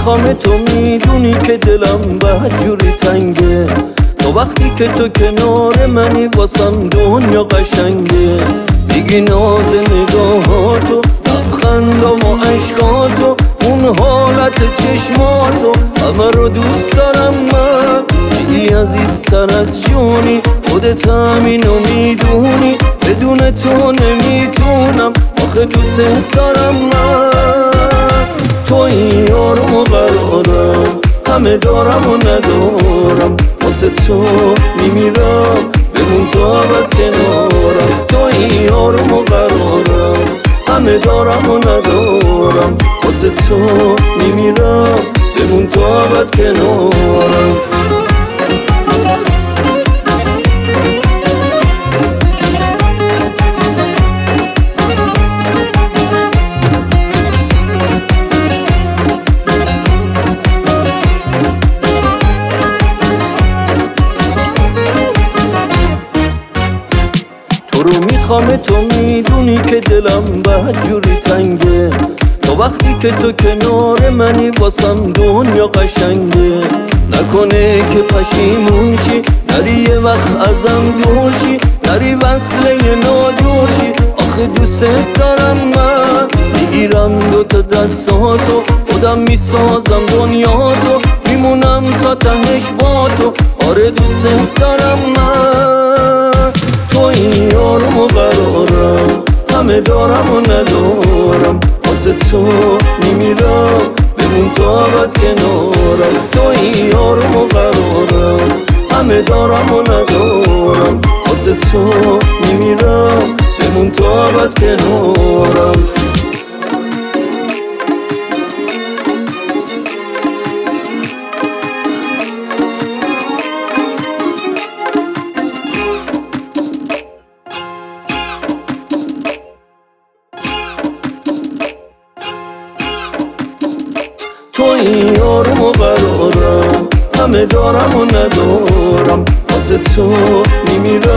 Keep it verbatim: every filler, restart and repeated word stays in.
میخوام تو میدونی که دلم بدجوری تنگه، تو وقتی که تو کنار منی واسم دنیا قشنگه. میگی ناز نگاهاتو، لبخندام و عشقاتو، اون حالت چشماتو، همه رو دوست دارم من. میگی عزیزتر از جونی، خودت همینو میدونی، بدون تو نمیتونم، آخه دوست دارم من. توی یارم و قرارم، همه دارم و ندارم، واسه تو میمیرم، بمون تا ابد کنارم. توی یارم و قرارم، همه دارم و ندارم، واسه تو میمیرم، بمون تا ابد کنارم. تو رو میخوام تو میدونی که دلم بدجوری تنگه، تو وقتی که تو کنار منی واسم دنیا قشنگه. نکنه که پشیمون شی، نری یه وقت ازم دور شی، نری وصله ناجور شی، آخه دوست دارم من. میگیرم دوتا دستاتو، خودم میسازم دنیاتو، میمونم تا تهش با تو، آره دوست دارم من. توی یارم و قرارم، همه دارم و ندارم، واسه تو میمیرم، بمون تا ابد کنارم. توی یارم و قرارم، همه دارم و ندارم، واسه تو میمیرم، بمون تا ابد کنارم. توی یارم و قرارم، همه دارم و ندارم، واسه تو میمیرم.